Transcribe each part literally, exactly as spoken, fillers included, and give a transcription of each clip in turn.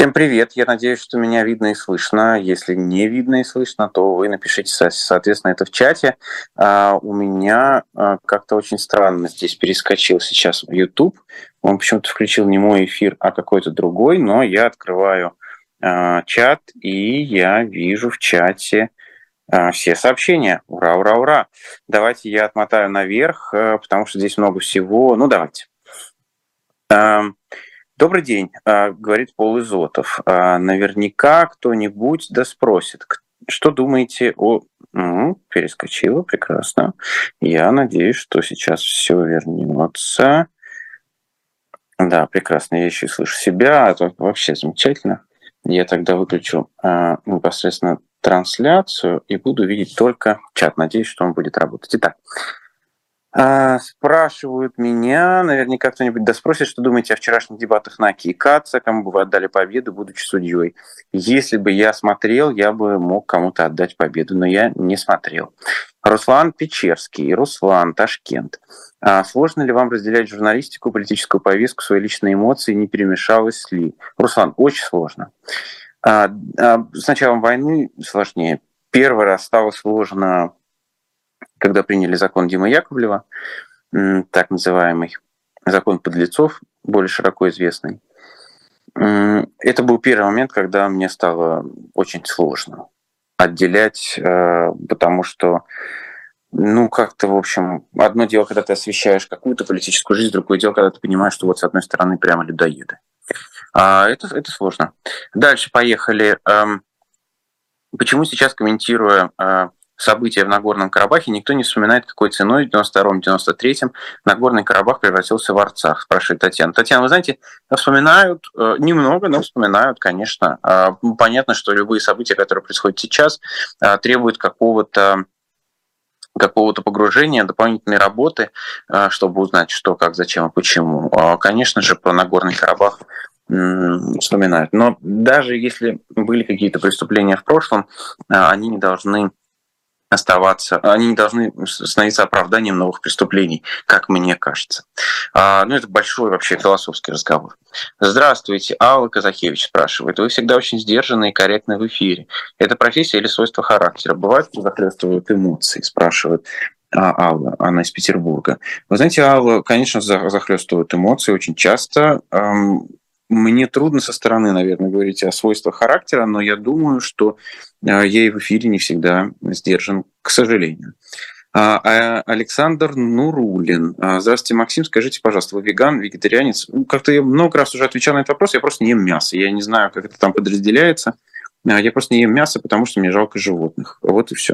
Всем привет! Я надеюсь, что меня видно и слышно. Если не видно и слышно, то вы напишите, со- соответственно, это в чате. А, у меня а, как-то очень странно здесь перескочил сейчас в YouTube. Он почему-то включил не мой эфир, а какой-то другой, но я открываю а, чат, и я вижу в чате а, все сообщения. Ура, ура, ура! Давайте я отмотаю наверх, а, потому что здесь много всего. Ну, давайте. Ам, Добрый день, а, говорит Пол Изотов. А, Наверняка кто-нибудь да спросит, к- что думаете о... М, перескочила, прекрасно. Я надеюсь, что сейчас все вернется. Да, прекрасно, я еще и слышу себя, а то вообще замечательно. Я тогда выключу а, непосредственно трансляцию и буду видеть только чат. Надеюсь, что он будет работать. Итак, а, спрашивают меня, наверняка кто-нибудь да спросит, что думаете о вчерашних дебатах Наки и Каца, кому бы вы отдали победу, будучи судьей. Если бы я смотрел, я бы мог кому-то отдать победу, но я не смотрел. Руслан Печерский, Руслан, Ташкент. А сложно ли вам разделять журналистику, политическую повестку, свои личные эмоции, не перемешалось ли? Руслан, очень сложно. А, а, с началом войны сложнее. Первый раз стало сложно, когда приняли закон Димы Яковлева, так называемый закон подлецов, более широко известный. Это был первый момент, когда мне стало очень сложно отделять, э, потому что, ну, как-то, в общем, одно дело, когда ты освещаешь какую-то политическую жизнь, другое дело, когда ты понимаешь, что вот с одной стороны прямо людоеды. А это, это сложно. Дальше поехали. Эм, Почему сейчас, комментируя э, события в Нагорном Карабахе, никто не вспоминает, какой ценой в девяносто втором — девяносто третьем Нагорный Карабах превратился в Арцах, спрашивает Татьяна. Татьяна, вы знаете, вспоминают э, немного, но вспоминают, конечно. Э, понятно, что любые события, которые происходят сейчас, э, требуют какого-то какого-то погружения, дополнительной работы, э, чтобы узнать, что, как, зачем и почему. Э, Конечно же, про Нагорный Карабах м, вспоминают. Но даже если были какие-то преступления в прошлом, э, они не должны оставаться, они не должны становиться оправданием новых преступлений, как мне кажется. А, ну, это большой вообще философский разговор. Здравствуйте, Алла Казахевич спрашивает. Вы всегда очень сдержанны и корректны в эфире. Это профессия или свойство характера? Бывает, что захлестывают эмоции, спрашивает а, Алла, она из Петербурга. Вы знаете, Алла, конечно, захлестывают эмоции очень часто. Эм, Мне трудно со стороны, наверное, говорить о свойствах характера, но я думаю, что а, я и в эфире не всегда сдержан, к сожалению. А, а Александр Нурулин. А, Здравствуйте, Максим. Скажите, пожалуйста, вы веган, вегетарианец? Ну, как-то я много раз уже отвечал на этот вопрос. Я просто не ем мясо. Я не знаю, как это там подразделяется. А, Я просто не ем мясо, потому что мне жалко животных. Вот и все.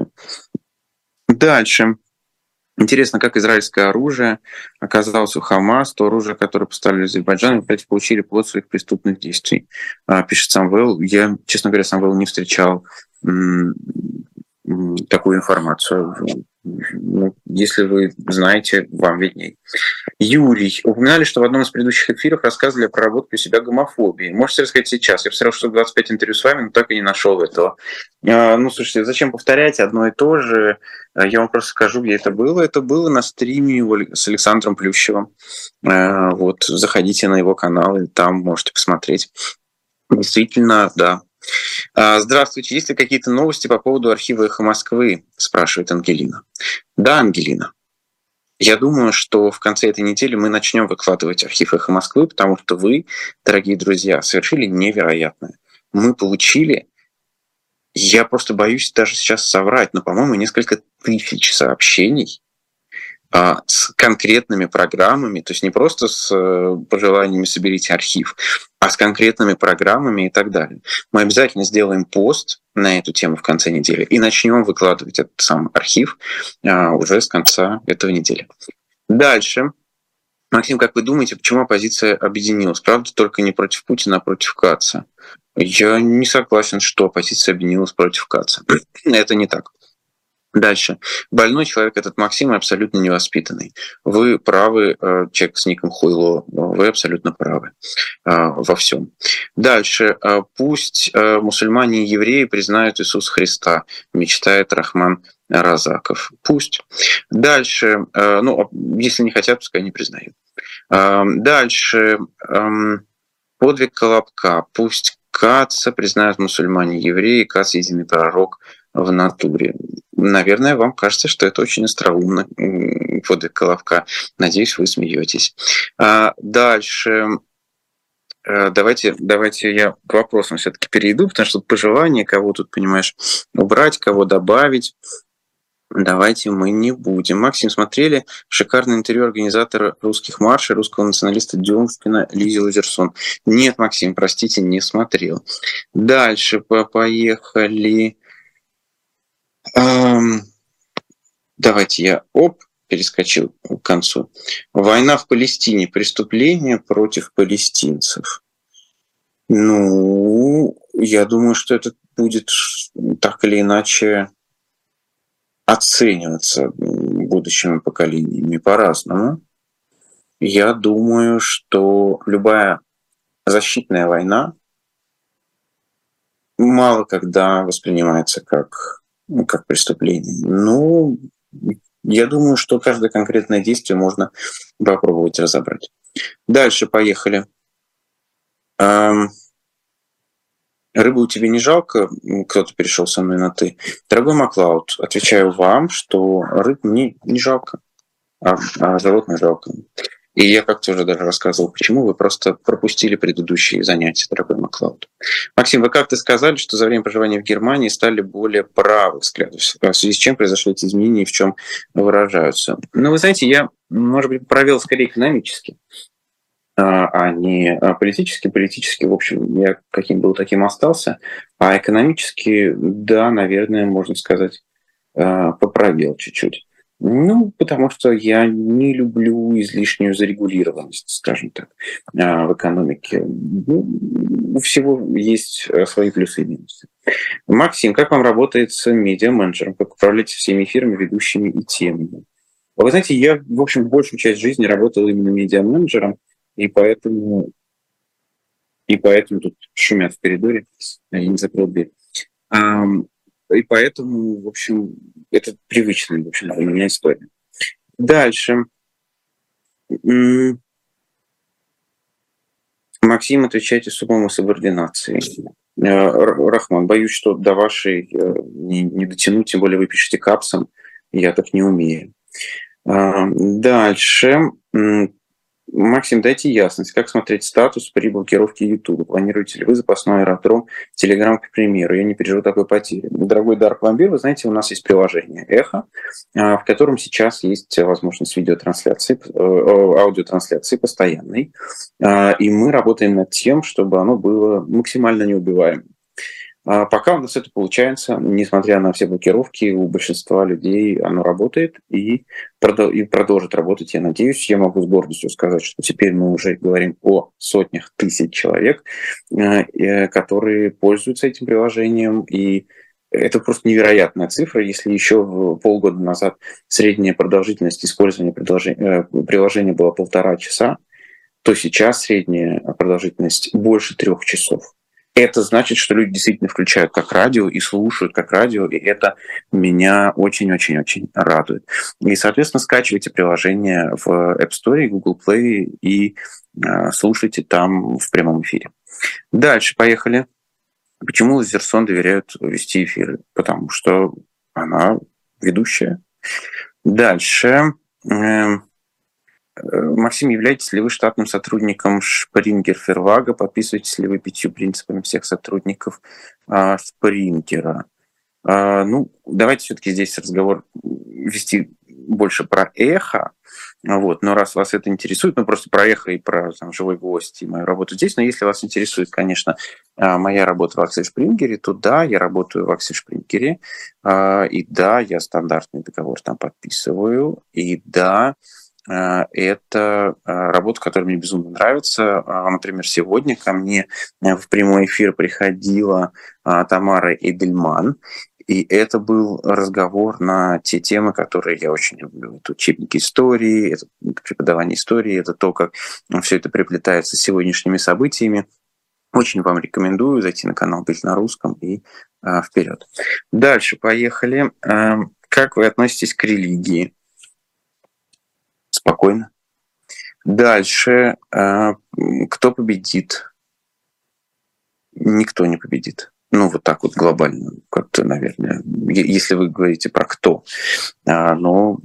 Дальше. Интересно, как израильское оружие оказалось у Хамас, то оружие, которое поставили в Азербайджан, опять получили плод своих преступных действий, а, пишет Самвел. Я, честно говоря, Самвел не встречал м, м, такую информацию. Ну, если вы знаете, вам видней. Юрий, упоминали, что в одном из предыдущих эфиров рассказывали про работу у себя гомофобии. Можете рассказать сейчас? Я посмотрел, что двадцать пять интервью с вами, но так и не нашел этого. А, Ну, слушайте, зачем повторять одно и то же? А, Я вам просто скажу, где это было. Это было на стриме у Але- с Александром Плющевым. А, Вот, заходите на его канал, и там можете посмотреть. Действительно, да. А, Здравствуйте, есть ли какие-то новости по поводу архива «Эхо Москвы?» спрашивает Ангелина. Да, Ангелина. Я думаю, что в конце этой недели мы начнем выкладывать архив «Эхо Москвы», потому что вы, дорогие друзья, совершили невероятное. Мы получили, я просто боюсь даже сейчас соврать, но, по-моему, несколько тысяч сообщений а, с конкретными программами, то есть не просто с э, пожеланиями «соберите архив», а с конкретными программами и так далее. Мы обязательно сделаем пост на эту тему в конце недели и начнем выкладывать этот сам архив а, уже с конца этого недели. Дальше. Максим, как вы думаете, почему оппозиция объединилась? Правда, только не против Путина, а против Каца? Я не согласен, что оппозиция объединилась против Каца. Это не так. Дальше. Больной человек этот Максим абсолютно невоспитанный. Вы правы, э, человек с ником Хуйло, вы абсолютно правы э, во всем. Дальше. Э, Пусть э, мусульмане и евреи признают Иисуса Христа, мечтает Рахман Разаков. Пусть. Дальше. э, Ну, а если не хотят, пускай не признают. Э, Дальше. эм, Подвиг Колобка. Пусть Каца признают мусульмане, евреи, Кац единый пророк в натуре. Наверное, вам кажется, что это очень остроумно, Фодор Коловка. Надеюсь, вы смеетесь. А дальше... Давайте, давайте я к вопросам все-таки перейду, потому что пожелания, кого тут, понимаешь, убрать, кого добавить. Давайте мы не будем. Максим, смотрели шикарное интервью организатора русских маршей, русского националиста Дёмкина Лизи Лазерсон? Нет, Максим, простите, не смотрел. Дальше поехали. Эм, давайте я оп, перескочил к концу. Война в Палестине. Преступление против палестинцев. Ну, я думаю, что это будет так или иначе оцениваться будущими поколениями по-разному. Я думаю, что любая защитная война мало когда воспринимается как, ну, как преступление. Ну, я думаю, что каждое конкретное действие можно попробовать разобрать. Дальше поехали. Рыбу у тебя не жалко? Кто-то перешел со мной на «ты». Дорогой Маклауд, отвечаю вам, что рыб мне не жалко, а, а животных жалко. И я как-то уже даже рассказывал, почему вы просто пропустили предыдущие занятия, дорогой Маклауд. Максим, вы как-то сказали, что за время проживания в Германии стали более правых взглядов, в связи с чем произошли эти изменения и в чем выражаются. Ну, вы знаете, я, может быть, провел скорее экономически, а не политически. Политически, в общем, я каким был, таким остался. А экономически, да, наверное, можно сказать, поправил чуть-чуть. Ну, потому что я не люблю излишнюю зарегулированность, скажем так, в экономике. Ну, у всего есть свои плюсы и минусы. Максим, как вам работает с медиа-менеджером? Как управлять всеми эфирами, ведущими и темами? Вы знаете, я, в общем, большую часть жизни работал именно медиа-менеджером, и поэтому, и поэтому тут шумят в коридоре, я не закрыл дверь. И поэтому, в общем, это привычная, в общем, для меня история. Дальше. Максим, отвечайте с умом и субординацией. Рахман, боюсь, что до вашей не, не дотянуть, тем более вы пишете капсом, я так не умею. Дальше. Максим, дайте ясность, как смотреть статус при блокировке YouTube. Планируете ли вы запасной аэродром Telegram, к примеру? Я не переживу такой потери. Дорогой Дарк Вампир, вы знаете, у нас есть приложение Эхо, в котором сейчас есть возможность видеотрансляции, аудиотрансляции постоянной. И мы работаем над тем, чтобы оно было максимально неубиваемым. Пока у нас это получается, несмотря на все блокировки, у большинства людей оно работает и продолжит работать, я надеюсь. Я могу с гордостью сказать, что теперь мы уже говорим о сотнях тысяч человек, которые пользуются этим приложением, и это просто невероятная цифра. Если еще полгода назад средняя продолжительность использования приложения была полтора часа, то сейчас средняя продолжительность больше трех часов. Это значит, что люди действительно включают как радио и слушают как радио, и это меня очень-очень-очень радует. И, соответственно, скачивайте приложение в App Store и Google Play и э, слушайте там в прямом эфире. Дальше, поехали. Почему Лазерсон доверяют вести эфиры? Потому что она ведущая. Дальше. Э, Максим, являетесь ли вы штатным сотрудником Шпрингер Фервага? Подписываетесь ли вы пятью принципами всех сотрудников а, Шпрингера? А, ну, давайте все-таки здесь разговор вести больше про эхо. Вот. Но раз вас это интересует, ну просто про эхо и про там, живой гость и мою работу здесь, но если вас интересует, конечно, моя работа в Аксель Шпрингере, то да, я работаю в Аксель Шпрингере, и да, я стандартный договор там подписываю, и да, это работа, которая мне безумно нравится. Например, сегодня ко мне в прямой эфир приходила Тамара Эдельман, и это был разговор на те темы, которые я очень люблю. Это учебники истории, это преподавание истории, это то, как все это приплетается с сегодняшними событиями. Очень вам рекомендую зайти на канал «Быть на русском» и э, вперед. Дальше поехали. Э, как вы относитесь к религии? Спокойно. Дальше. Э, кто победит? никто не победит. Ну, вот так вот глобально, как-то, наверное, если вы говорите про кто. Но,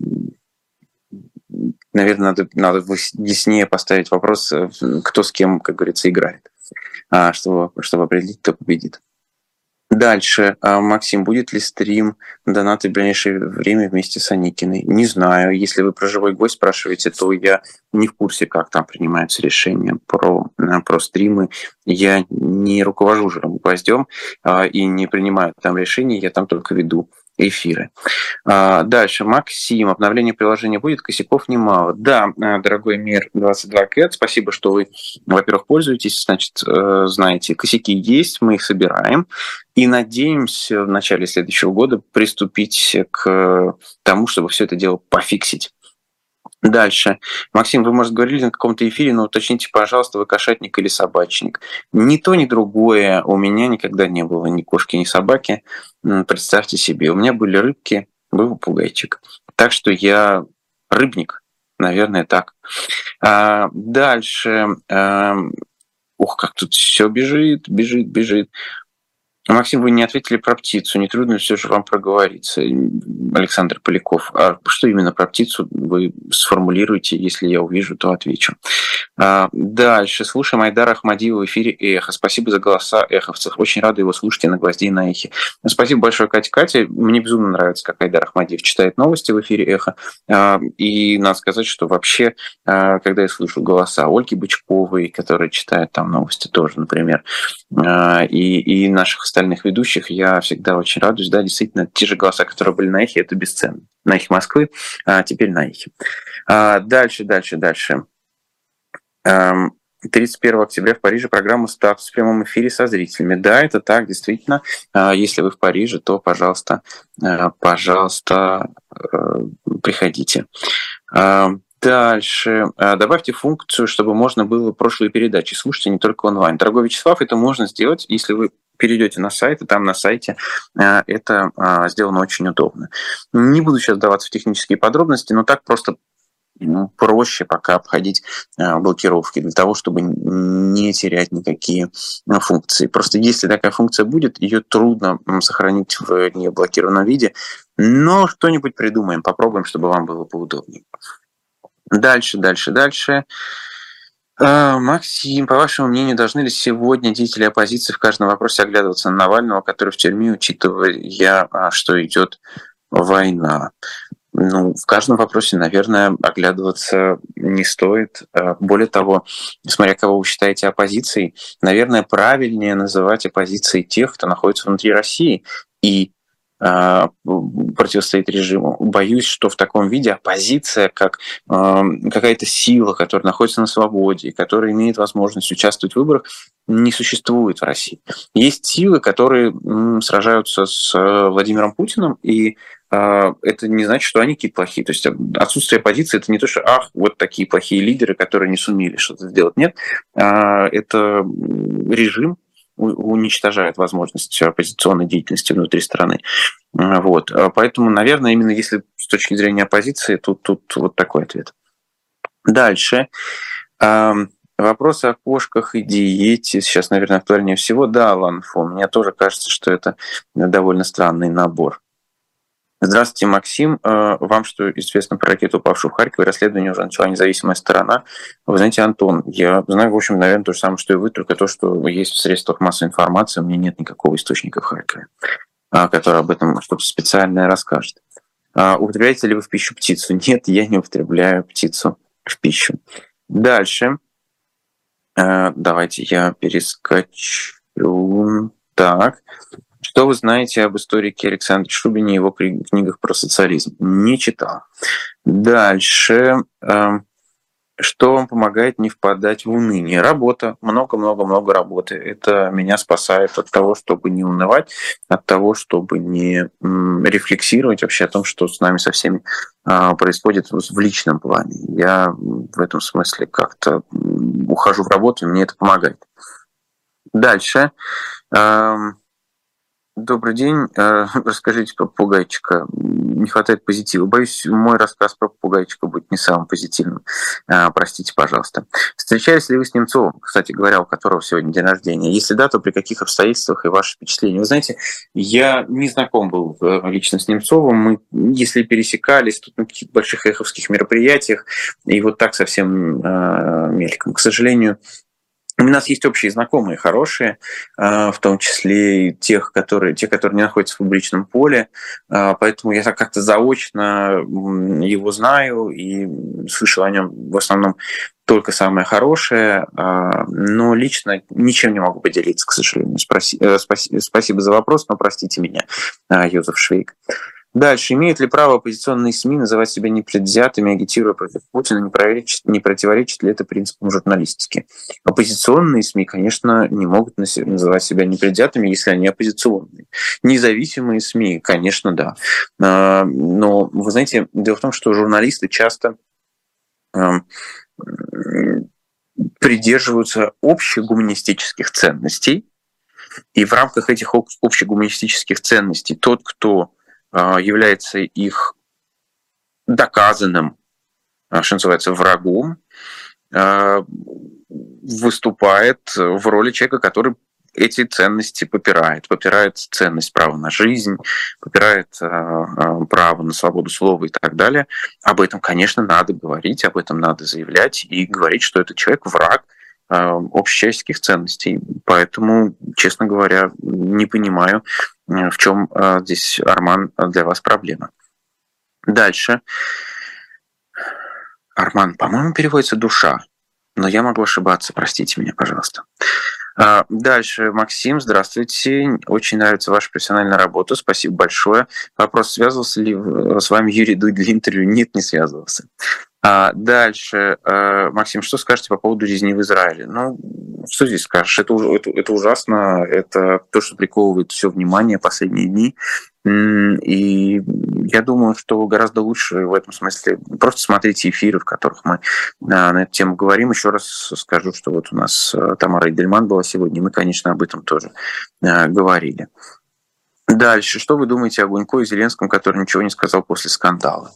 наверное, надо, надо яснее поставить вопрос, кто с кем, как говорится, играет, чтобы, чтобы определить, кто победит. Дальше. Максим, будет ли стрим донаты в ближайшее время вместе с Аникиной? Не знаю. Если вы про живой гость спрашиваете, то я не в курсе, как там принимаются решения про, про стримы. Я не руковожу живым гвоздем и не принимаю там решений, я там только веду эфиры. Дальше. Максим, обновление приложения будет, косяков немало. Да, дорогой мир двадцать два кэт, спасибо, что вы, во-первых, пользуетесь, значит, знаете, косяки есть, мы их собираем и надеемся в начале следующего года приступить к тому, чтобы все это дело пофиксить. Дальше. Максим, вы, может, говорили на каком-то эфире, но уточните, пожалуйста, вы кошатник или собачник? Ни то, ни другое у меня никогда не было, ни кошки, ни собаки. Представьте себе, у меня были рыбки, был попугайчик. Так что я рыбник, наверное, так. А дальше. А, ух, как тут все бежит, бежит, бежит. Максим, вы не ответили про птицу. Не трудно все же вам проговориться, Александр Поляков. А что именно про птицу вы сформулируете? Если я увижу, то отвечу. А, дальше. Слушаем Айдара Ахмадиева в эфире «Эхо». Спасибо за голоса эховцев. Очень рада его слушать и на «Гвозди» и на «Эхе». Спасибо большое, Катя. Катя, мне безумно нравится, как Айдар Ахмадиев читает новости в эфире «Эхо». А, и надо сказать, что вообще, а, когда я слышу голоса Ольги Бычковой, которая читает там новости тоже, например, а, и, и наших остальных ведущих, я всегда очень радуюсь. Да, действительно, те же голоса, которые были на «Эхе», это бесценно. На «Эхе Москвы», а теперь на «Эхе». А дальше, дальше, дальше. тридцать первого октября в Париже программа «Статус» в прямом эфире со зрителями. Да, это так, действительно. Если вы в Париже, то, пожалуйста, пожалуйста, приходите. Дальше. Добавьте функцию, чтобы можно было прошлые передачи слушать, а не только онлайн. Дорогой Вячеслав, это можно сделать, если вы перейдете на сайт, и там на сайте это сделано очень удобно. Не буду сейчас вдаваться в технические подробности, но так просто проще пока обходить блокировки для того, чтобы не терять никакие функции. Просто если такая функция будет, ее трудно сохранить в неблокированном виде, но что-нибудь придумаем, попробуем, чтобы вам было поудобнее. Дальше, дальше, дальше. Максим, по вашему мнению, должны ли сегодня деятели оппозиции в каждом вопросе оглядываться на Навального, который в тюрьме, учитывая, что идет война? Ну, в каждом вопросе, наверное, оглядываться не стоит. Более того, смотря кого вы считаете оппозицией, наверное, правильнее называть оппозицией тех, кто находится внутри России и э, противостоит режиму. Боюсь, что в таком виде оппозиция, как э, какая-то сила, которая находится на свободе, которая имеет возможность участвовать в выборах, не существует в России. Есть силы, которые м, сражаются с э, Владимиром Путиным, и это не значит, что они какие-то плохие. То есть отсутствие оппозиции – это не то, что ах, вот такие плохие лидеры, которые не сумели что-то сделать. Нет, это режим уничтожает возможность оппозиционной деятельности внутри страны. Вот. Поэтому, наверное, именно если с точки зрения оппозиции, тут, тут вот такой ответ. Дальше. Вопрос о кошках и диете сейчас, наверное, актуальнее всего. Да, Ланфо, мне тоже кажется, что это довольно странный набор. Здравствуйте, Максим. Вам что известно про ракету, упавшую в Харькове? Расследование уже начала независимая сторона. Вы знаете, Антон, я знаю, в общем, наверное, то же самое, что и вы, только то, что есть в средствах массовой информации, у меня нет никакого источника в Харькове, который об этом что-то специальное расскажет. Употребляете ли вы в пищу птицу? Нет, я не употребляю птицу в пищу. Дальше. Давайте я перескочу. Так. Что вы знаете об историке Александре Шубине и его книгах про социализм? Не читал. Дальше. Что вам помогает не впадать в уныние? Работа. Много-много-много работы. Это меня спасает от того, чтобы не унывать, от того, чтобы не рефлексировать вообще о том, что с нами со всеми происходит в личном плане. Я в этом смысле как-то ухожу в работу, и мне это помогает. Дальше. Добрый день. Э, Расскажите про попугайчика. Не хватает позитива. Боюсь, мой рассказ про попугайчика будет не самым позитивным. Э, Простите, пожалуйста. Встречались ли вы с Немцовым, кстати говоря, у которого сегодня день рождения? Если да, то при каких обстоятельствах и ваши впечатления? Вы знаете, я не знаком был э, лично с Немцовым. Мы, если пересекались, тут на каких-то больших эховских мероприятиях, и вот так совсем э, мельком. К сожалению, у нас есть общие знакомые хорошие, а, в том числе и тех, которые, те, которые не находятся в публичном поле, а, поэтому я так как-то заочно м, его знаю и слышал о нем в основном только самое хорошее, а, но лично ничем не могу поделиться, к сожалению. Спроси- э, спаси- Спасибо за вопрос, но простите меня, а, Йозеф Швейк. Дальше. Имеют ли право оппозиционные СМИ называть себя непредвзятыми, агитируя против Путина? Не противоречит, не противоречит ли это принципам журналистики? Оппозиционные СМИ, конечно, не могут называть себя непредвзятыми, если они оппозиционные. Независимые СМИ, конечно, да. А, Но, вы знаете, дело в том, что журналисты часто ам, придерживаются общегуманистических ценностей, и в рамках этих об- общегуманистических ценностей тот, кто а, является их доказанным, а, что называется, врагом, а, выступает в роли человека, который эти ценности попирает. Попирает ценность права на жизнь, попирает а, а, право на свободу слова и так далее. Об этом, конечно, надо говорить, об этом надо заявлять и говорить, что этот человек враг а, общечеловеческих ценностей. Поэтому, честно говоря, не понимаю, а, в чем а, здесь, Арман, для вас проблема. Дальше. Арман, по-моему, переводится «душа», но я могу ошибаться, простите меня, пожалуйста. А, Дальше, Максим, здравствуйте. Очень нравится ваша профессиональная работа, спасибо большое. Вопрос, связывался ли с вами Юрий Дудь для интервью? Нет, не связывался. А дальше, э, Максим, что скажете по поводу резни в Израиле? Ну, что здесь скажешь? Это, это, это ужасно, это то, что приковывает все внимание последние дни. И я думаю, что гораздо лучше в этом смысле просто смотрите эфиры, в которых мы на эту тему говорим. Еще раз скажу, что вот у нас Тамара Идельман была сегодня, и мы, конечно, об этом тоже говорили. Дальше, что вы думаете о Гунько и Зеленском, который ничего не сказал после скандала?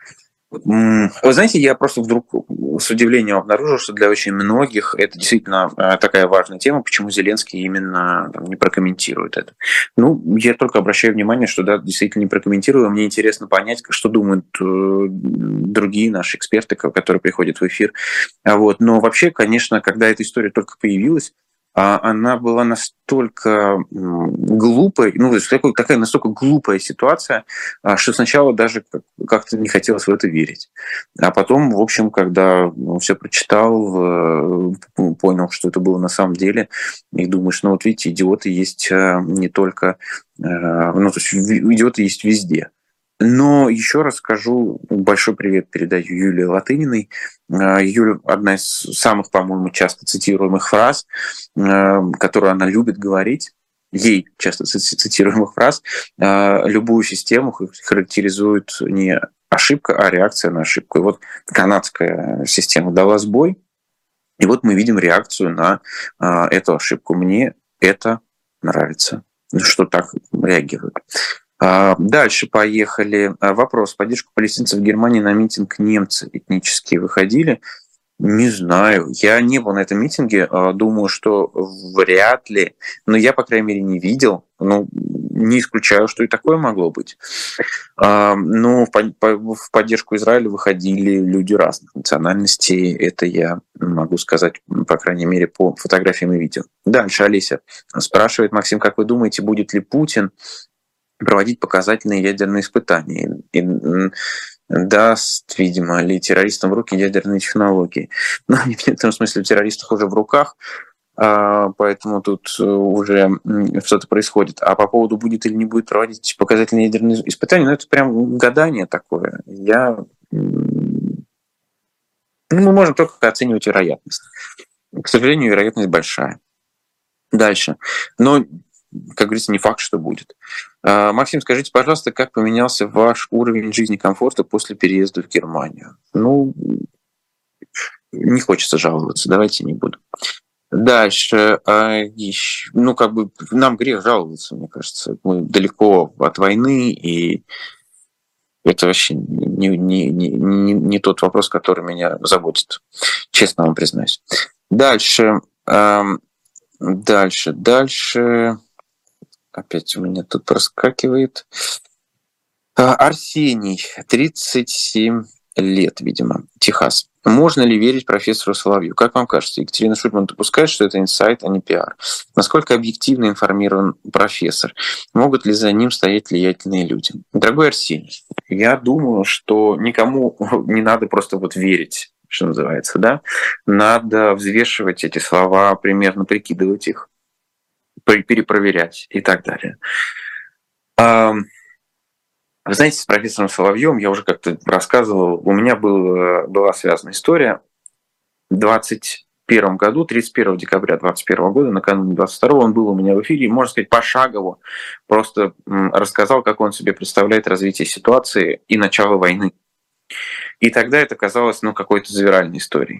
Вы знаете, я просто вдруг с удивлением обнаружил, что для очень многих это действительно такая важная тема, почему Зеленский именно там, не прокомментирует это. Ну, я только обращаю внимание, что да, действительно не прокомментирую. Мне интересно понять, что думают другие наши эксперты, которые приходят в эфир. Вот. Но вообще, конечно, когда эта история только появилась, она была настолько глупой, ну, такая настолько глупая ситуация, что сначала даже как-то не хотелось в это верить. А потом, в общем, когда все прочитал, понял, что это было на самом деле, и думаешь, ну вот видите, идиоты есть не только, ну, то есть идиоты есть везде. Но еще раз скажу, большой привет передаю Юлии Латыниной. Юля одна из самых, по-моему, часто цитируемых фраз, которую она любит говорить, ей часто цитируемых фраз, любую систему характеризует не ошибка, а реакция на ошибку. И вот канадская система дала сбой, и вот мы видим реакцию на эту ошибку. Мне это нравится, что так реагируют. Дальше поехали. Вопрос. Поддержку палестинцев в Германии на митинг немцы этнические выходили? Не знаю. Я не был на этом митинге. Думаю, что вряд ли. Но я, по крайней мере, не видел. Ну, не исключаю, что и такое могло быть. Но в поддержку Израиля выходили люди разных национальностей. Это я могу сказать, по крайней мере, по фотографиям и видео. Дальше Олеся спрашивает, Максим, как вы думаете, будет ли Путин проводить показательные ядерные испытания и даст, видимо, ли террористам в руки ядерные технологии. Но в некотором смысле у террористов уже в руках, поэтому тут уже что-то происходит. А по поводу, будет или не будет проводить показательные ядерные испытания, ну, это прям гадание такое. Я... Ну, мы можем только оценивать вероятность. К сожалению, вероятность большая. Дальше. Но как говорится, не факт, что будет. Максим, скажите, пожалуйста, как поменялся ваш уровень жизни комфорта после переезда в Германию? Ну, не хочется жаловаться, давайте не буду. Дальше, а, ещё, ну, как бы нам грех жаловаться, мне кажется. Мы далеко от войны, и это вообще не, не, не, не, не тот вопрос, который меня заботит, честно вам признаюсь. Дальше, эм, дальше, дальше. Опять у меня тут проскакивает. А, Арсений, тридцать семь лет, видимо, Техас. Можно ли верить профессору Соловью? Как вам кажется, Екатерина Шульман допускает, что это инсайт, а не пиар? Насколько объективно информирован профессор? Могут ли за ним стоять влиятельные люди? Дорогой Арсений, я думаю, что никому не надо просто вот верить, что называется, да? Надо взвешивать эти слова, примерно прикидывать их, перепроверять и так далее. Вы знаете, с профессором Соловьем я уже как-то рассказывал, у меня был, была связана история. В двадцать первом году, тридцать первого декабря двадцать первого года, накануне двадцать второго, он был у меня в эфире, и, можно сказать, пошагово просто рассказал, как он себе представляет развитие ситуации и начало войны. И тогда это казалось, ну, какой-то завиральной историей.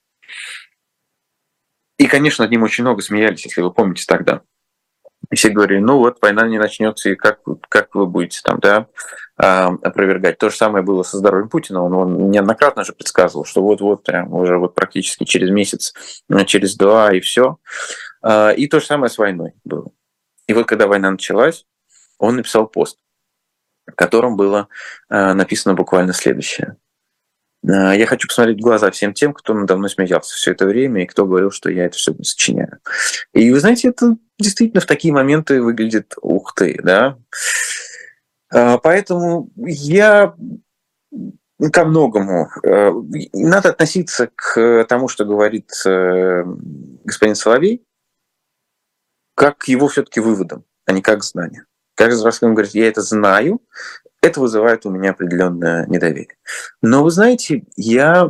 И, конечно, над ним очень много смеялись, если вы помните тогда. И все говорили, ну вот, война не начнется, и как, как вы будете там, да, опровергать. То же самое было со здоровьем Путина. Он, он неоднократно же предсказывал, что вот-вот, прям уже вот практически через месяц, через два, и все. И то же самое с войной было. И вот когда война началась, он написал пост, в котором было написано буквально следующее. Я хочу посмотреть в глаза всем тем, кто надо мной смеялся все это время, и кто говорил, что я это все сочиняю. И вы знаете, это действительно в такие моменты выглядит ух ты, да. Поэтому я ко многому. Надо относиться к тому, что говорит господин Соловей, как к его все-таки выводам, а не как к знанию. Каждый раз, когда он говорит, я это знаю, это вызывает у меня определенное недоверие. Но вы знаете, я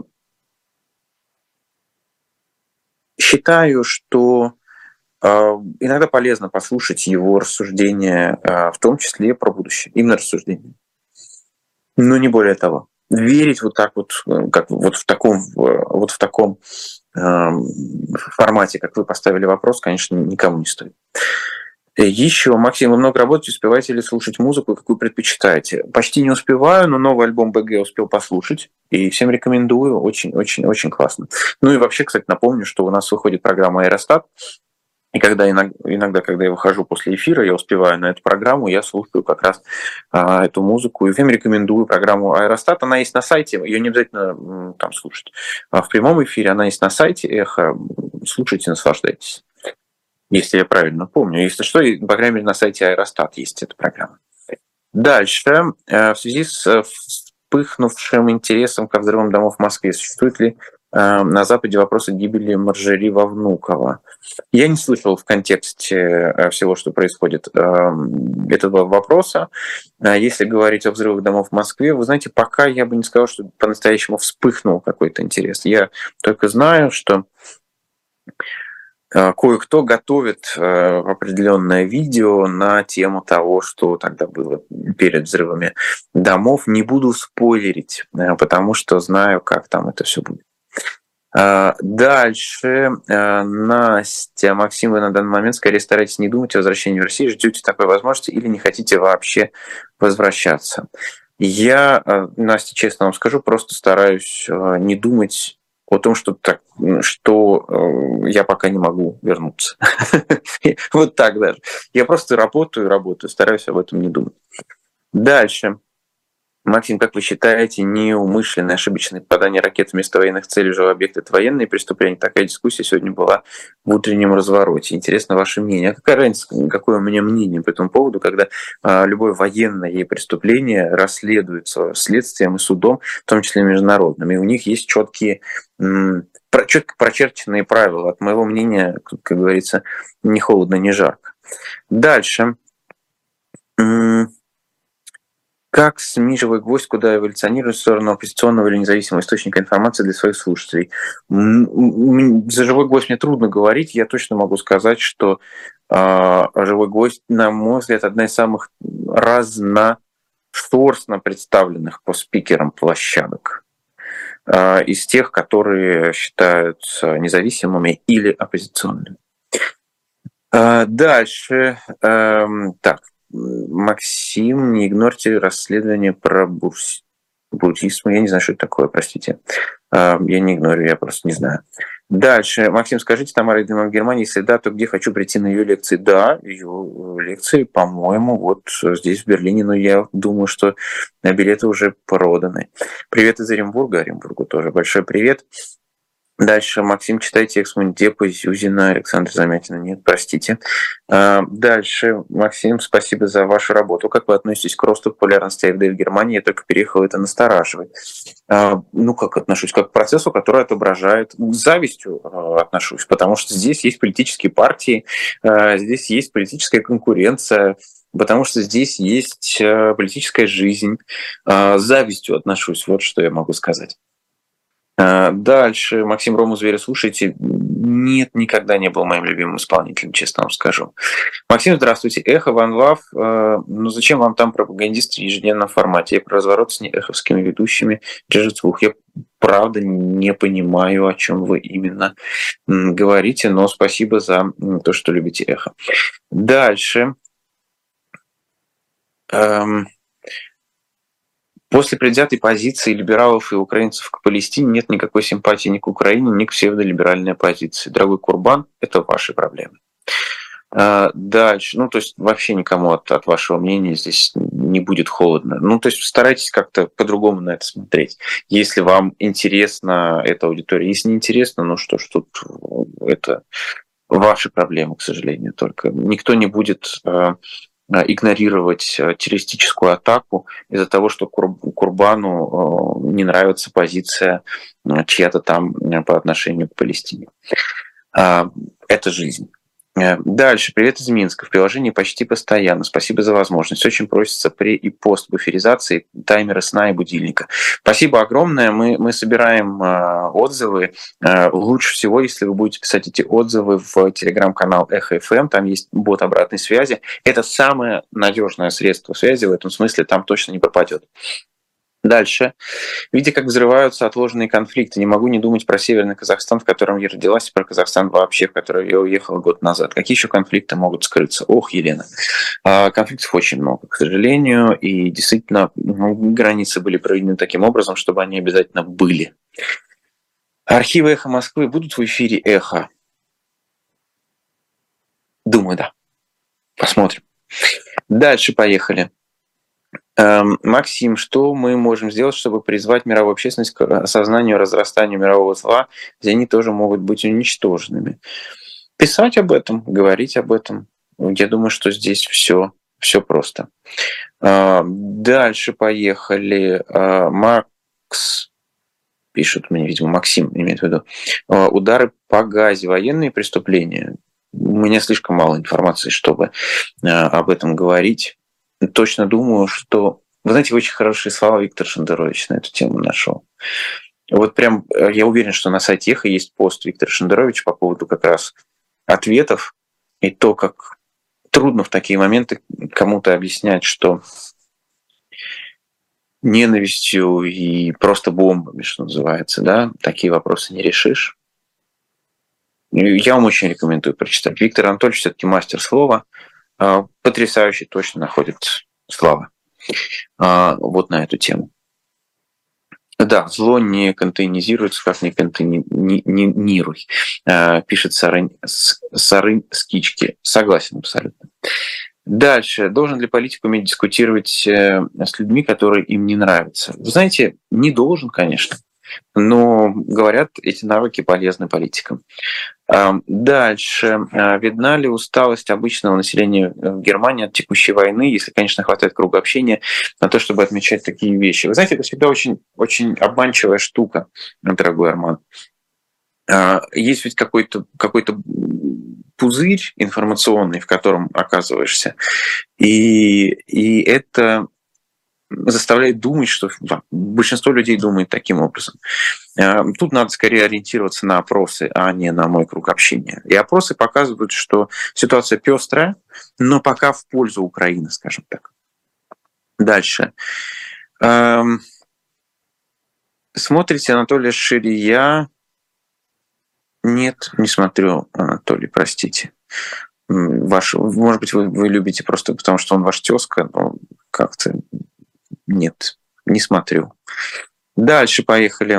считаю, что э, иногда полезно послушать его рассуждения, э, в том числе про будущее, именно рассуждения. Но не более того. Верить вот так вот, как вот в таком, вот в таком э, формате, как вы поставили вопрос, конечно, никому не стоит. Еще, Максим, вы много работаете, успеваете ли слушать музыку, какую предпочитаете? Почти не успеваю, но новый альбом БГ успел послушать, и всем рекомендую, очень-очень-очень классно. Ну и вообще, кстати, напомню, что у нас выходит программа «Аэростат», и когда иногда, иногда, когда я выхожу после эфира, я успеваю на эту программу, я слушаю как раз а, эту музыку, и всем рекомендую программу «Аэростат». Она есть на сайте, ее не обязательно там слушать. А в прямом эфире она есть на сайте «Эхо». Слушайте, наслаждайтесь. Если я правильно помню. Если что, по крайней мере, на сайте Аэростат есть эта программа. Дальше. В связи с вспыхнувшим интересом ко взрывам домов в Москве, существует ли на Западе вопрос о гибели Маржери во Внуково? Я не слышал в контексте всего, что происходит, этого вопроса. Если говорить о взрывах домов в Москве, вы знаете, пока я бы не сказал, что по-настоящему вспыхнул какой-то интерес. Я только знаю, что кое-кто готовит определенное видео на тему того, что тогда было перед взрывами домов. Не буду спойлерить, потому что знаю, как там это все будет. Дальше. Настя, Максим, вы на данный момент скорее стараетесь не думать о возвращении в Россию, ждете такой возможности или не хотите вообще возвращаться? Я, Настя, честно вам скажу, просто стараюсь не думать о том, что, так, что э, я пока не могу вернуться. Вот так даже. Я просто работаю, работаю, стараюсь об этом не думать. Дальше. Максим, как вы считаете, неумышленное ошибочное попадание ракет вместо военных целей в жилой объект — это военные преступления? Такая дискуссия сегодня была в утреннем развороте. Интересно ваше мнение. А какая разница, какое у меня мнение по этому поводу, когда а, любое военное преступление расследуется следствием и судом, в том числе международным, и у них есть четкие, м, четко прочерченные правила. От моего мнения, как говорится, ни холодно, ни жарко. Дальше. М- Как СМИ «Живой гвоздь» куда эволюционирует в сторону оппозиционного или независимого источника информации для своих слушателей? За «Живой гвоздь» мне трудно говорить. Я точно могу сказать, что э, «Живой гвоздь», на мой взгляд, одна из самых разношерстно представленных по спикерам площадок. из тех, которые считаются независимыми или оппозиционными. Дальше. Так, Максим, не игнорьте расследование про бурс... буддизм. Я не знаю, что это такое, простите. Я не игнорю, я просто не знаю. Дальше. Максим, скажите, Тамара Идемова в Германии, если да, то где хочу прийти на ее лекции? Да, ее лекции, по-моему, вот здесь, в Берлине, но я думаю, что билеты уже проданы. Привет из Оренбурга. Оренбургу тоже большой привет. Дальше. Максим, читай текст Мундепа, Зюзина, Александра Замятина. Нет, простите. Дальше. Максим, спасибо за вашу работу. Как вы относитесь к росту популярности АфД в Германии? Я только переехал, это настораживает. Ну, как отношусь? Как к процессу, который отображает... С завистью отношусь, потому что здесь есть политические партии, здесь есть политическая конкуренция, потому что здесь есть политическая жизнь. С завистью отношусь, вот что я могу сказать. Дальше. Максим, Рому Зверя слушайте? Нет, никогда не был моим любимым исполнителем, честно вам скажу. Максим, здравствуйте. Эхо, One Love. Ну зачем вам там пропагандисты в ежедневном формате? Я про разворот с неэховскими ведущими режет слух. Я правда не понимаю, о чем вы именно говорите, но спасибо за то, что любите эхо. Дальше. Эм... После предвзятой позиции либералов и украинцев к Палестине нет никакой симпатии ни к Украине, ни к псевдолиберальной оппозиции. Дорогой Курбан, это ваши проблемы. Дальше, ну, то есть вообще никому от, от вашего мнения здесь не будет холодно. Ну, то есть старайтесь как-то по-другому на это смотреть. Если вам интересна эта аудитория, если не интересно, ну что ж, тут это ваши проблемы, к сожалению, только. Никто не будет игнорировать террористическую атаку из-за того, что Курбану не нравится позиция чья-то там по отношению к Палестине. Это жизнь. Дальше. Привет из Минска. В приложении почти постоянно. Спасибо за возможность. Очень просится при и пост буферизации таймера сна и будильника. Спасибо огромное. Мы, мы собираем э, отзывы. Э, лучше всего, если вы будете писать эти отзывы в телеграм-канал Эхо эф эм. Там есть бот обратной связи. Это самое надежное средство связи. В этом смысле там точно не пропадет. Дальше. Видя, как взрываются отложенные конфликты, не могу не думать про Северный Казахстан, в котором я родилась, и про Казахстан вообще, в который я уехала год назад. Какие еще конфликты могут скрыться? Ох, Елена. Конфликтов очень много, к сожалению, и действительно ну, границы были проведены таким образом, чтобы они обязательно были. Архивы «Эхо Москвы» будут в эфире «Эхо»? Думаю, да. Посмотрим. Дальше поехали. Максим, что мы можем сделать, чтобы призвать мировую общественность к осознанию разрастанию мирового зла, где они тоже могут быть уничтоженными? Писать об этом, говорить об этом. Я думаю, что здесь все, все просто. Дальше поехали. Макс пишет мне, видимо, Максим имеет в виду. Удары по Газе, военные преступления. У меня слишком мало информации, чтобы об этом говорить. Точно думаю, что... Вы знаете, очень хорошие слова Виктор Шендерович на эту тему нашел. Вот прям я уверен, что на сайте Эхо есть пост Виктора Шендеровича по поводу как раз ответов и то, как трудно в такие моменты кому-то объяснять, что ненавистью и просто бомбами, что называется, да, такие вопросы не решишь. Я вам очень рекомендую прочитать. Виктор Анатольевич все-таки мастер слова. Потрясающе точно находит слова вот на эту тему. Да, зло не контейнизируется, как не контейнируй, пишет Сарын, Сарын Скички. Согласен абсолютно. Дальше. Должен ли политик уметь дискутировать с людьми, которые им не нравятся? Вы знаете, не должен, конечно. Но, говорят, эти навыки полезны политикам. Дальше. Видна ли усталость обычного населения в Германии от текущей войны, если, конечно, хватает круга общения на то, чтобы отмечать такие вещи? Вы знаете, это всегда очень, очень обманчивая штука, дорогой Арман. Есть ведь какой-то, какой-то пузырь информационный, в котором оказываешься, и, и это заставляет думать, что большинство людей думает таким образом. Тут надо скорее ориентироваться на опросы, а не на мой круг общения. И опросы показывают, что ситуация пестрая, но пока в пользу Украины, скажем так. Дальше. Смотрите Анатолия Шария? Нет, не смотрю, Анатолий, простите. Ваш, может быть, вы, вы любите просто потому, что он ваш тезка, но как-то нет, не смотрю. Дальше поехали.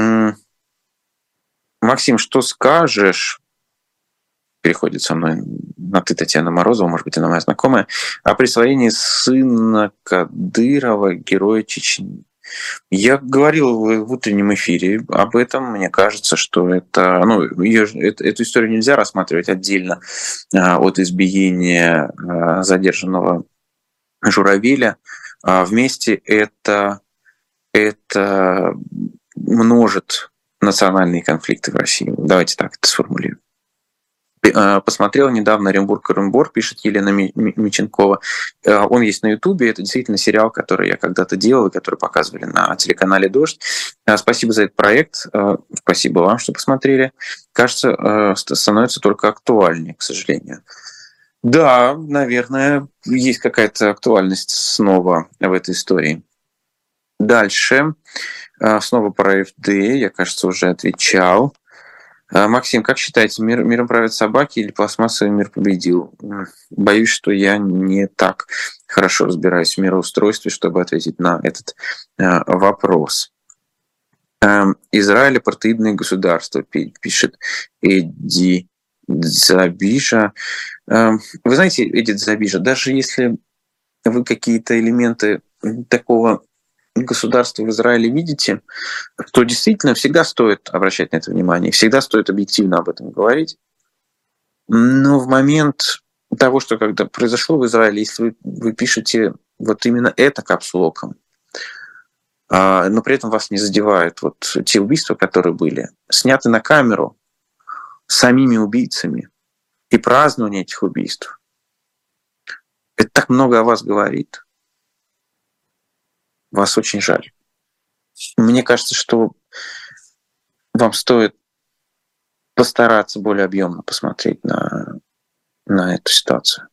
Максим, что скажешь? Переходит со мной на «ты» Татьяна Морозова, может быть, она моя знакомая, о присвоении сына Кадырова, героя Чечни. Я говорил в утреннем эфире об этом. Мне кажется, что это, ну, ее, эту историю нельзя рассматривать отдельно от избиения задержанного Журавеля. Вместе это, это множит национальные конфликты в России. Давайте так это сформулируем. Посмотрела недавно «Оренбург, Оренбург», пишет Елена Миченкова. Он есть на Ютубе. Это действительно сериал, который я когда-то делал и который показывали на телеканале «Дождь». Спасибо за этот проект. Спасибо вам, что посмотрели. Кажется, становится только актуальнее, к сожалению. Да, наверное, есть какая-то актуальность снова в этой истории. Дальше. Снова про АфД. Я, кажется, уже отвечал. Максим, как считаете, мир, миром правят собаки или пластмассовый мир победил? Боюсь, что я не так хорошо разбираюсь в мироустройстве, чтобы ответить на этот э, вопрос. Э, Израиль — апартеидное государство, пишет Эдди Забижа. Э, вы знаете, Эдди Забижа, даже если вы какие-то элементы такого государства в Израиле видите, то действительно всегда стоит обращать на это внимание, всегда стоит объективно об этом говорить. Но в момент того, что когда произошло в Израиле, если вы, вы пишете вот именно это капсулоком, а, но при этом вас не задевают вот те убийства, которые были, сняты на камеру самими убийцами и празднование этих убийств, это так много о вас говорит. Вас очень жаль. Мне кажется, что вам стоит постараться более объемно посмотреть на, на эту ситуацию.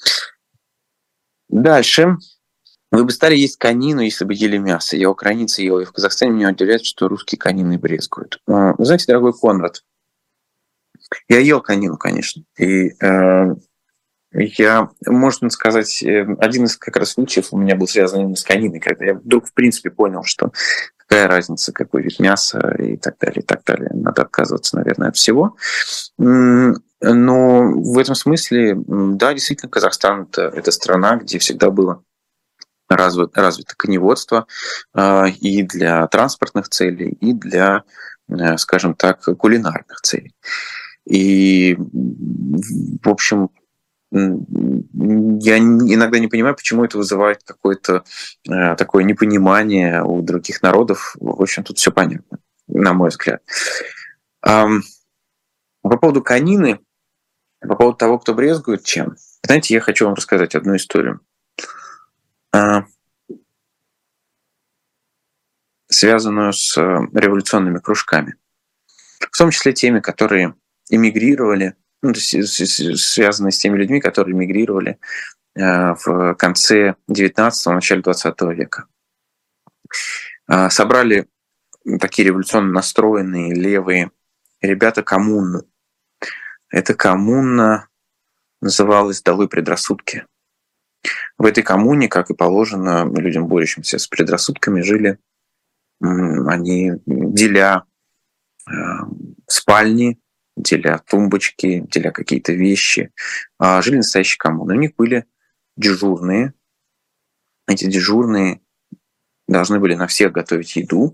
Дальше. Вы бы стали есть конину, если бы ели мясо. Я украинец ел, и в Казахстане меня удивляет, что русские конины брезгуют. Вы знаете, дорогой Конрад, я ел конину, конечно. И э, я, можно сказать, один из как раз случаев у меня был связан именно с кониной, когда я вдруг в принципе понял, что какая разница, какой вид мяса и так далее, и так далее. Надо отказываться, наверное, от всего. Но в этом смысле, да, действительно, Казахстан — это, это страна, где всегда было развито, развито коневодство и для транспортных целей, и для, скажем так, кулинарных целей. И, в общем, я иногда не понимаю, почему это вызывает какое-то э, такое непонимание у других народов. В общем, тут все понятно, на мой взгляд. Эм, по поводу конины, по поводу того, кто брезгует чем, знаете, я хочу вам рассказать одну историю, э, связанную с революционными кружками. В том числе теми, которые эмигрировали, ну, то есть связанные с теми людьми, которые эмигрировали в конце девятнадцатого, начале двадцатого века. Собрали такие революционно настроенные левые ребята коммуну. Эта коммуна называлась «Долой предрассудки». В этой коммуне, как и положено людям, борющимся с предрассудками, жили они, деля спальни, деля тумбочки, деля какие-то вещи, жили настоящие коммуны. У них были дежурные. Эти дежурные должны были на всех готовить еду.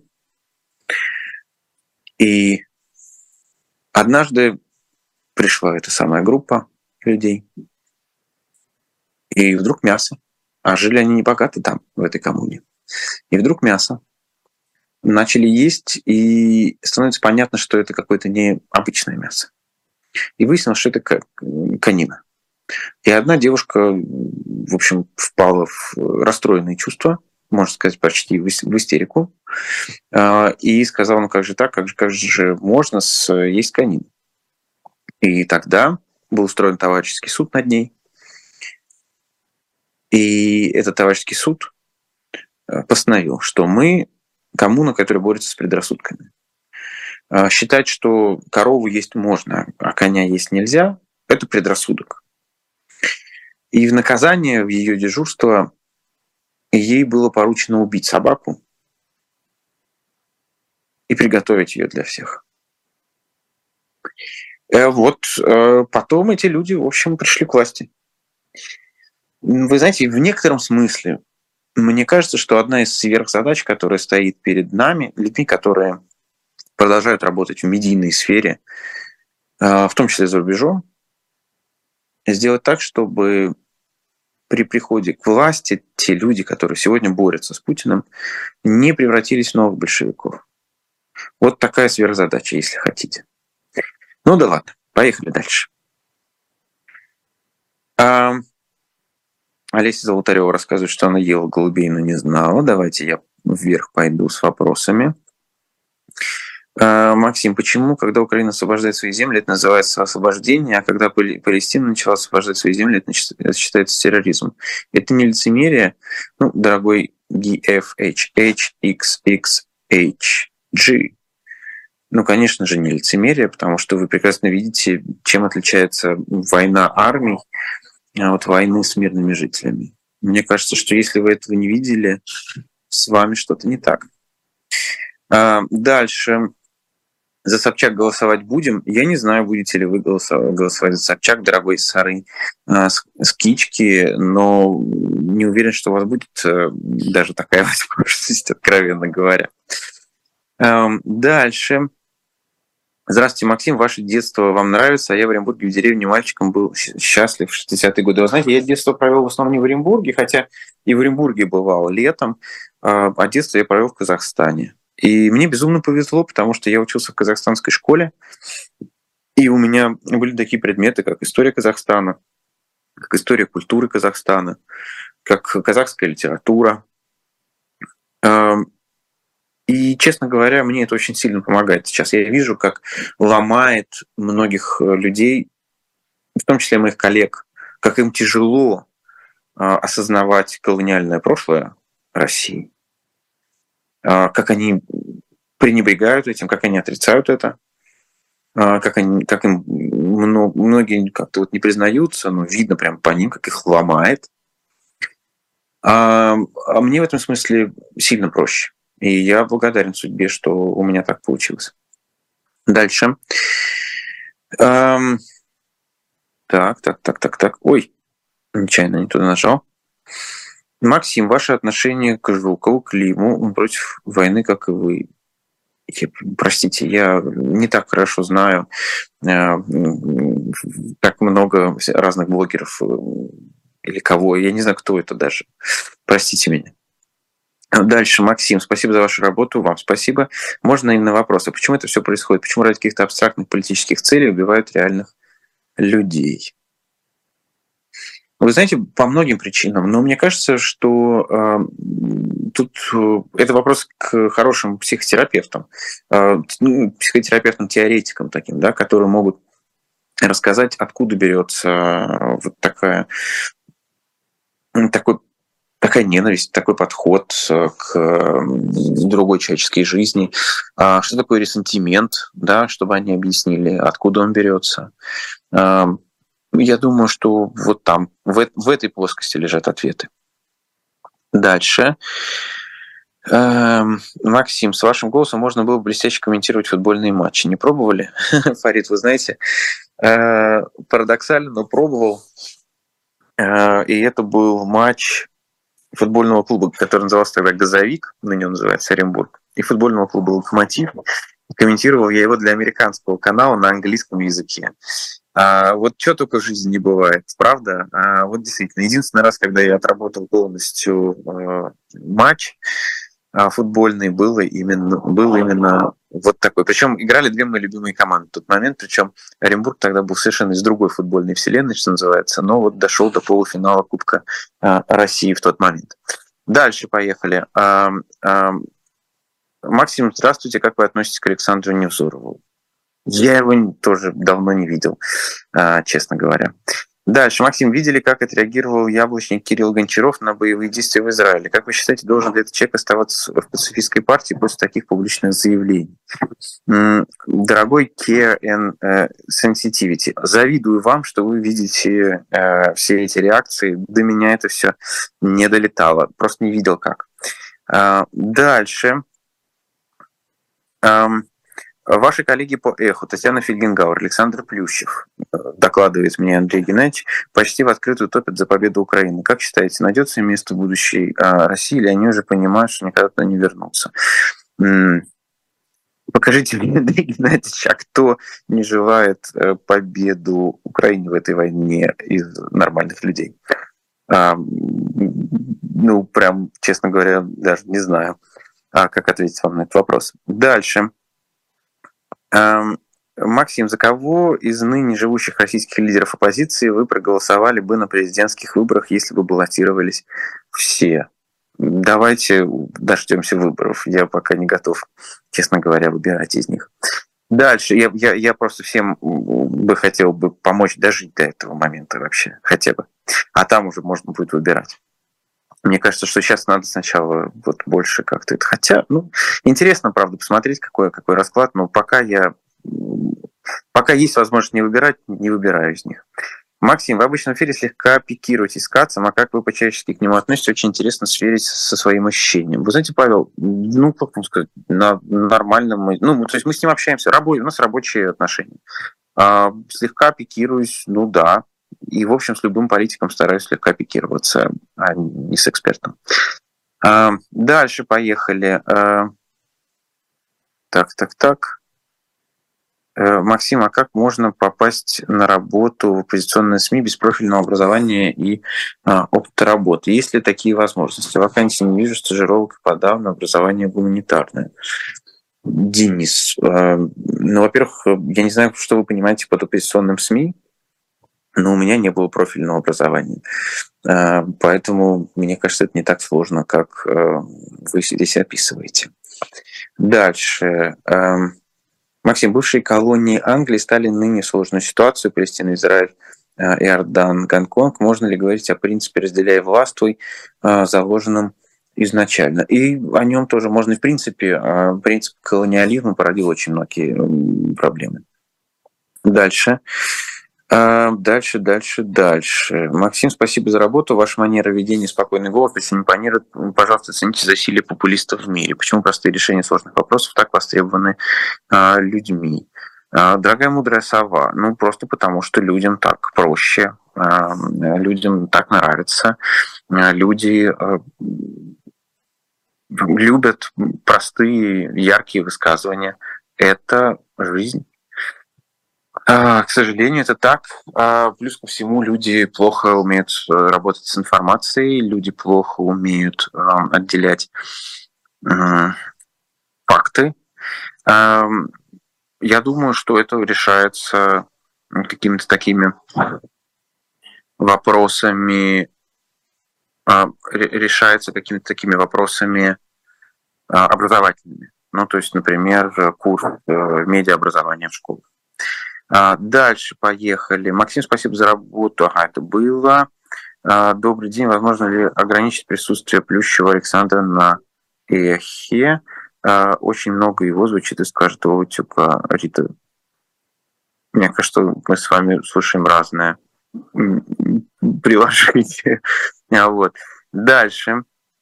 И однажды пришла эта самая группа людей, и вдруг мясо. А жили они не богато там, в этой коммуне. И вдруг мясо. Начали есть, и становится понятно, что это какое-то необычное мясо. И выяснилось, что это конина. И одна девушка, в общем, впала в расстроенные чувства, можно сказать, почти в истерику, и сказала: ну как же так, как же, как же можно есть конину? И тогда был устроен товарищеский суд над ней. И этот товарищеский суд постановил, что мы коммуна, которая борется с предрассудками. Считать, что корову есть можно, а коня есть нельзя, это предрассудок. И в наказание, в ее дежурство, ей было поручено убить собаку и приготовить ее для всех. Вот потом эти люди, в общем, пришли к власти. Вы знаете, в некотором смысле, мне кажется, что одна из сверхзадач, которая стоит перед нами, людьми, которые продолжают работать в медийной сфере, в том числе за рубежом, сделать так, чтобы при приходе к власти те люди, которые сегодня борются с Путиным, не превратились в новых большевиков. Вот такая сверхзадача, если хотите. Ну да ладно, поехали дальше. А, Олеся Золотарева рассказывает, что она ела голубей, но не знала. Давайте я вверх пойду с вопросами. А, Максим, почему, когда Украина освобождает свои земли, это называется освобождение, а когда Палестина начала освобождать свои земли, это считается терроризмом? Это не лицемерие? Ну, дорогой джи эф эйч эйч икс икс эйч джи, ну, конечно же, не лицемерие, потому что вы прекрасно видите, чем отличается война армий от войны с мирными жителями. Мне кажется, что если вы этого не видели, с вами что-то не так. А, дальше. За Собчак голосовать будем. Я не знаю, будете ли вы голосовать за Собчак, дорогой Сары Скички, но не уверен, что у вас будет даже такая возможность, откровенно говоря. Дальше. Здравствуйте, Максим. Ваше детство вам нравится? А я в Оренбурге в деревне мальчиком был счастлив в шестидесятые годы. Вы знаете, я детство провел в основном не в Оренбурге, хотя и в Оренбурге бывал летом, а детство я провел в Казахстане. И мне безумно повезло, потому что я учился в казахстанской школе, и у меня были такие предметы, как история Казахстана, как история культуры Казахстана, как казахская литература. И, честно говоря, мне это очень сильно помогает сейчас. Я вижу, как ломает многих людей, в том числе моих коллег, как им тяжело осознавать колониальное прошлое России, как они пренебрегают этим, как они отрицают это, как, они, как им многие как-то вот не признаются, но видно прям по ним, как их ломает. А, а мне в этом смысле сильно проще. И я благодарен судьбе, что у меня так получилось. Дальше. Эм... Так, так, так, так, так. Ой, нечаянно не туда нажал. Максим, ваше отношение к Жукову, Климу, он против войны, как и вы. Я, простите, я не так хорошо знаю, э, как много разных блогеров или кого. Я не знаю, кто это даже. Простите меня. Дальше, Максим, спасибо за вашу работу, вам спасибо. Можно и на вопросы. Почему это все происходит? Почему ради каких-то абстрактных политических целей убивают реальных людей? Вы знаете, по многим причинам, но мне кажется, что э, тут э, это вопрос к хорошим психотерапевтам, э, психотерапевтам-теоретикам таким, да, которые могут рассказать, откуда берется вот такая, такой Такая ненависть, такой подход к другой человеческой жизни. Что такое ресентимент, да, чтобы они объяснили, откуда он берется. Я думаю, что вот там, в, в этой плоскости лежат ответы. Дальше. Максим, с вашим голосом можно было блестяще комментировать футбольные матчи. Не пробовали? Фарид, вы знаете, парадоксально, но пробовал. И это был матч футбольного клуба, который назывался тогда «Газовик», ныне он называется «Оренбург», и футбольного клуба «Локомотив». Комментировал я его для американского канала на английском языке. А вот что только в жизни не бывает, правда? А вот действительно, единственный раз, когда я отработал полностью э, матч э, футбольный, было именно, был именно вот такой. Причем играли две мои любимые команды в тот момент, причем Оренбург тогда был совершенно из другой футбольной вселенной, что называется, но вот дошел до полуфинала Кубка э, России в тот момент. Дальше поехали. Э, э, Максим, здравствуйте, как вы относитесь к Александру Невзорову? Я его тоже давно не видел, честно говоря. Дальше. Максим, видели, как отреагировал яблочник Кирилл Гончаров на боевые действия в Израиле? Как вы считаете, должен ли этот человек оставаться в пацифистской партии после таких публичных заявлений? Дорогой Care and Sensitivity, завидую вам, что вы видите э, все эти реакции. До меня это все не долетало. Просто не видел как. Э, дальше. Э, Ваши коллеги по «Эху» Татьяна Фельгенгауэр, Александр Плющев, докладывает мне Андрей Геннадьевич, почти в открытую топят за победу Украины. Как считаете, найдется им место в будущей России, или они уже понимают, что никогда туда не вернутся? Покажите мне, Андрей Геннадьевич, а кто не желает победу Украине в этой войне из нормальных людей? Ну, прям, честно говоря, даже не знаю, как ответить вам на этот вопрос. Дальше. Максим, за кого из ныне живущих российских лидеров оппозиции вы проголосовали бы на президентских выборах, если бы баллотировались все? Давайте дождемся выборов. Я пока не готов, честно говоря, выбирать из них. Дальше. Я, я, я просто всем бы хотел бы помочь дожить до этого момента вообще, хотя бы. А там уже можно будет выбирать. Мне кажется, что сейчас надо сначала вот больше как-то это. Хотя, ну, интересно, правда, посмотреть, какой, какой расклад, но пока я пока есть возможность не выбирать, не выбираю из них. Максим, в обычном эфире слегка пикируете с Кацем, а как вы по-человечески к нему относитесь, очень интересно сверить со своим ощущением. Вы знаете, Павел, ну, как вам сказать, на нормальном... Ну, то есть мы с ним общаемся, рабо... у нас рабочие отношения. А, слегка пикируюсь, ну да. И, в общем, с любым политиком стараюсь слегка пикироваться, а не с экспертом. А, дальше поехали. А, так, так, так. Максим, а как можно попасть на работу в оппозиционные СМИ без профильного образования и а, опыта работы? Есть ли такие возможности? Вакансии не вижу, стажировок подавно, образование гуманитарное. Денис, э, ну, во-первых, я не знаю, что вы понимаете под оппозиционным СМИ, но у меня не было профильного образования. Э, поэтому, мне кажется, это не так сложно, как э, вы здесь описываете. Дальше. Э, Максим, бывшие колонии Англии стали ныне в сложную ситуацию. Палестина, Израиль, Иордан, Гонконг. Можно ли говорить о принципе «разделяй властвуй», заложенном изначально? И о нем тоже можно, в принципе, принцип колониализма породил очень многие проблемы. Дальше. Дальше, дальше, дальше. Максим, спасибо за работу. Ваша манера ведения «Спокойный голос» если не импонирует. Пожалуйста, оцените засилие популистов в мире. Почему простые решения сложных вопросов так востребованы а, людьми? А, дорогая мудрая сова, ну просто потому, что людям так проще, а, людям так нравится. А, люди а, любят простые, яркие высказывания. Это жизнь. К сожалению, это так. Плюс ко всему, люди плохо умеют работать с информацией, люди плохо умеют отделять факты. Я думаю, что это решается какими-то такими вопросами, решается какими-то такими вопросами образовательными. Ну, то есть, например, курс медиаобразования в школах. Дальше поехали. Максим, спасибо за работу. Ага, это было. Добрый день. Возможно ли ограничить присутствие Плющева Александра на эхе? Очень много его звучит из каждого утюга. Рита, мне кажется, что мы с вами слушаем разное. Приложите. Вот. Дальше.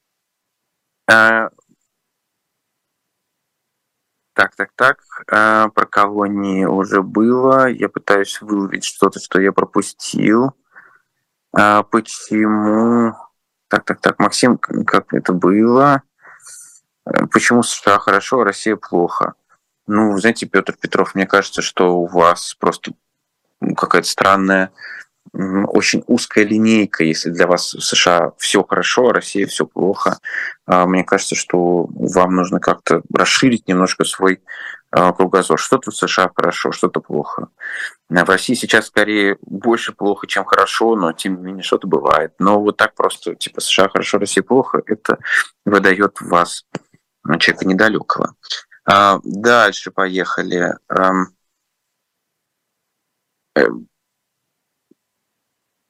Так, так, так. А, про колонии уже было. Я пытаюсь выловить что-то, что я пропустил. А, почему... Так, так, так. Максим, как это было? Почему США хорошо, а Россия плохо? Ну, вы знаете, Петр Петров, мне кажется, что у вас просто какая-то странная, очень узкая линейка, если для вас в США все хорошо, а Россия все плохо. Мне кажется, что вам нужно как-то расширить немножко свой кругозор. Что-то в США хорошо, что-то плохо. В России сейчас скорее больше плохо, чем хорошо, но тем не менее что-то бывает. Но вот так просто, типа, США хорошо, Россия плохо, это выдает вас человека недалекого. Дальше поехали.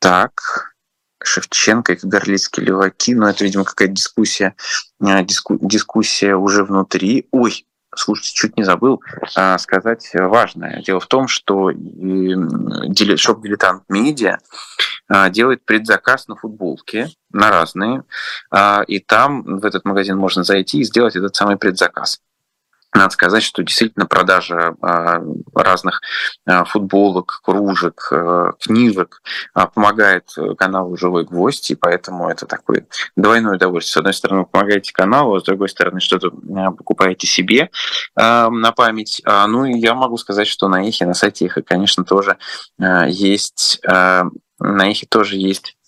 Так, Шевченко и Горлицкие леваки. Ну, это, видимо, какая-то дискуссия, диску, дискуссия уже внутри. Ой, слушайте, чуть не забыл а, сказать важное. Дело в том, что шоп «Дилетант Медиа» делает предзаказ на футболки, на разные, а, и там в этот магазин можно зайти и сделать этот самый предзаказ. Надо сказать, что действительно продажа разных футболок, кружек, книжек помогает каналу «Живой гвоздь», и поэтому это такое двойное удовольствие. С одной стороны, вы помогаете каналу, а с другой стороны, что-то покупаете себе на память. Ну и я могу сказать, что на Эхе, на сайте Эхо, конечно, тоже есть, на Эхе тоже есть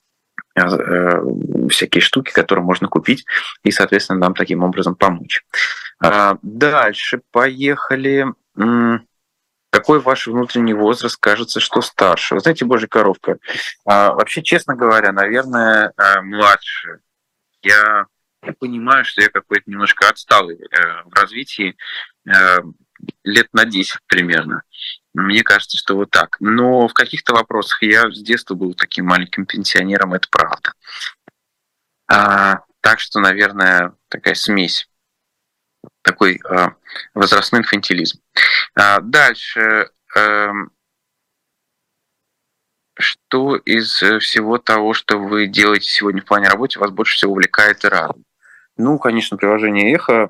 всякие штуки, которые можно купить и, соответственно, нам таким образом помочь. Дальше поехали. Какой ваш внутренний возраст? Кажется, что старше. Вы знаете, божья коровка, вообще, честно говоря, наверное, младше. Я понимаю, что я какой-то немножко отсталый в развитии, лет на десять примерно. Мне кажется, что вот так. Но в каких-то вопросах я с детства был таким маленьким пенсионером, это правда. А, так что, наверное, такая смесь, такой а, возрастной инфантилизм. А, дальше. А, что из всего того, что вы делаете сегодня в плане работы, вас больше всего увлекает и радует? Ну, конечно, приложение «Эхо».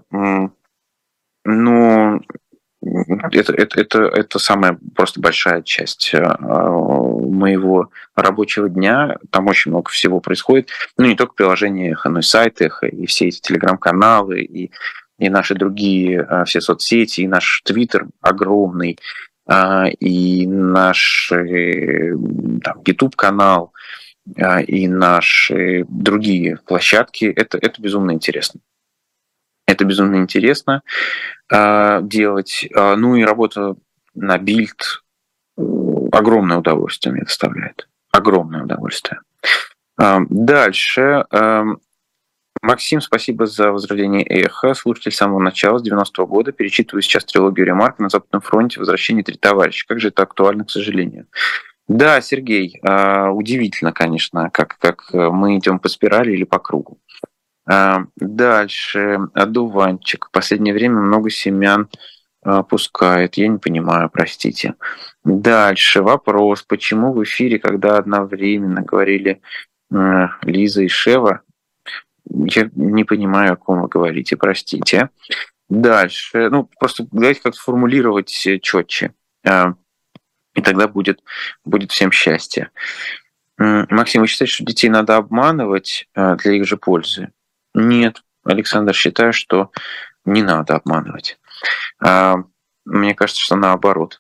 Ну, это, это, это, это самая просто большая часть моего рабочего дня. Там очень много всего происходит. Ну, не только приложение «Эхо», но и сайт «Эхо», и все эти телеграм-каналы, и, и наши другие все соцсети, и наш твиттер огромный, и наш там, YouTube-канал, и наши другие площадки. Это, это безумно интересно. Это безумно интересно э, делать. Э, ну и работа на Бильд э, огромное удовольствие мне доставляет. Огромное удовольствие. Э, дальше. Э, Максим, спасибо за возрождение Эхо. Слушатель с самого начала, с девяностого года. Перечитываю сейчас трилогию Ремарка «На Западном фронте. Возвращение три товарища». Как же это актуально, к сожалению. Да, Сергей, э, удивительно, конечно, как, как мы идем по спирали или по кругу. Дальше. Одуванчик. В последнее время много семян пускает. Я не понимаю, простите. Дальше. Вопрос. Почему в эфире, когда одновременно говорили Лиза и Шева, я не понимаю, о ком вы говорите, простите. Дальше. Ну, просто давайте как-то формулировать четче. И тогда будет, будет всем счастье. Максим, вы считаете, что детей надо обманывать для их же пользы? Нет, Александр, считаю, что не надо обманывать. Мне кажется, что наоборот.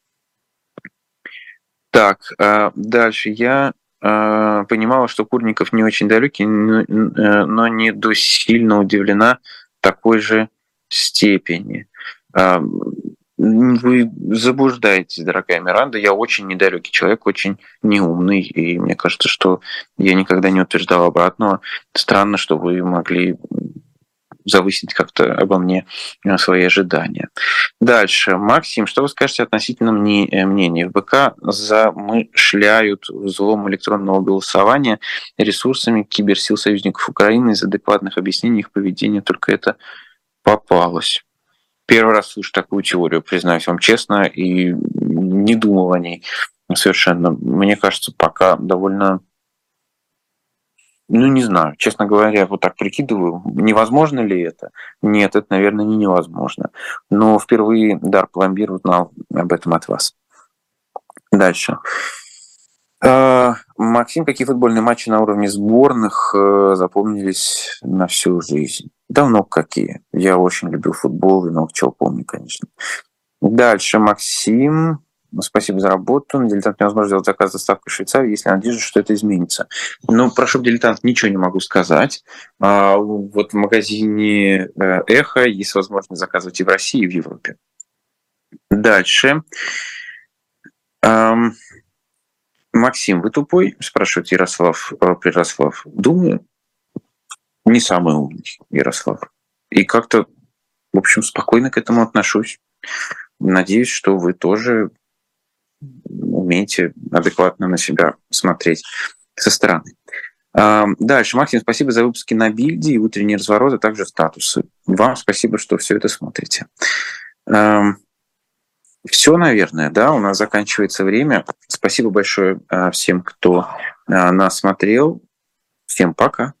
Так, дальше. Я понимала, что Курников не очень далекий, но не до сильно удивлена такой же степени. Вы заблуждаетесь, дорогая Миранда. Я очень недалекий человек, очень неумный, и мне кажется, что я никогда не утверждал обратного. Странно, что вы могли завысить как-то обо мне свои ожидания. Дальше. Максим, что вы скажете относительно мнений? В БК замышляют взлом электронного голосования ресурсами киберсил союзников Украины из адекватных объяснений их поведения, только это попалось. Первый раз слышу такую теорию, признаюсь вам честно, и не думал о ней совершенно. Мне кажется, пока довольно... Ну, не знаю, честно говоря, вот так прикидываю, невозможно ли это? Нет, это, наверное, не невозможно. Но впервые Дар Пломбир узнал об этом от вас. Дальше. Максим, какие футбольные матчи на уровне сборных запомнились на всю жизнь? Давно какие. Я очень любил футбол и много чего помню, конечно. Дальше, Максим. Спасибо за работу. На «Дилетант» невозможно сделать заказ с доставкой в Швейцарии, если надеюсь, что это изменится. Ну, про шоп «Дилетант» ничего не могу сказать. Вот в магазине «Эхо» есть возможность заказывать и в России, и в Европе. Дальше. Максим, вы тупой? Спрашивает Ярослав Прирослав. Думаю, не самый умный Ярослав. И как-то, в общем, спокойно к этому отношусь. Надеюсь, что вы тоже умеете адекватно на себя смотреть со стороны. Дальше. Максим, спасибо за выпуски на Бильде и утренние развороты, а также статусы. Вам спасибо, что все это смотрите. Все, наверное, да, у нас заканчивается время. Спасибо большое всем, кто нас смотрел. Всем пока.